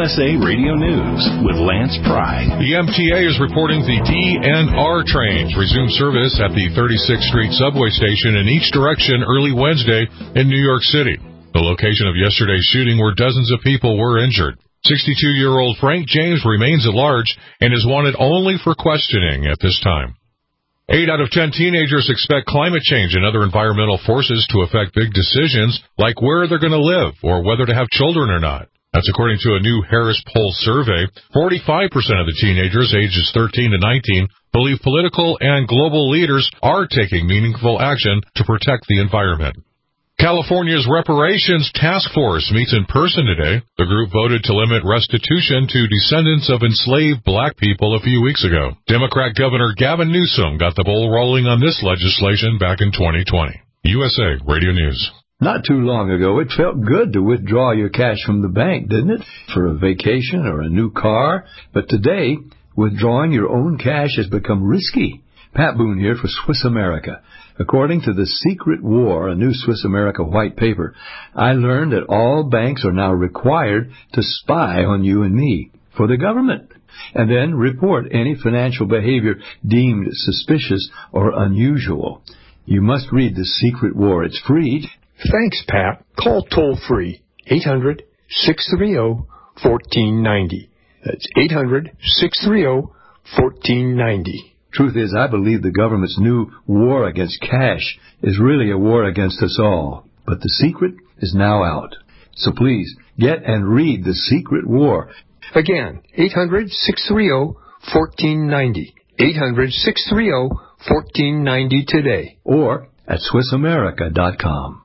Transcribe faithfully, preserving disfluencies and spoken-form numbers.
S A Radio News with Lance Pry. The M T A is reporting the D and R trains resume service at the thirty-sixth Street subway station in each direction early Wednesday in New York City, the location of yesterday's shooting where dozens of people were injured. sixty-two-year-old Frank James remains at large and is wanted only for questioning at this time. Eight out of ten teenagers expect climate change and other environmental forces to affect big decisions like where they're going to live or whether to have children or not. That's according to a new Harris Poll survey. forty-five percent of the teenagers ages thirteen to nineteen believe political and global leaders are taking meaningful action to protect the environment. California's Reparations Task Force meets in person today. The group voted to limit restitution to descendants of enslaved black people a few weeks ago. Democrat Governor Gavin Newsom got the ball rolling on this legislation back in twenty twenty. U S A Radio News. Not too long ago, it felt good to withdraw your cash from the bank, didn't it? For a vacation or a new car. But today, withdrawing your own cash has become risky. Pat Boone here for Swiss America. According to The Secret War, a new Swiss America white paper, I learned that all banks are now required to spy on you and me for the government, and then report any financial behavior deemed suspicious or unusual. You must read The Secret War. It's free. Thanks, Pat. Call toll-free eight hundred, six three zero, one four nine zero. That's eight hundred, six three zero, one four nine zero. Truth is, I believe the government's new war against cash is really a war against us all. But the secret is now out. So please, get and read The Secret War. Again, eight hundred, six three zero, one four nine zero. eight hundred, six three zero, one four nine zero today. Or at Swiss America dot com.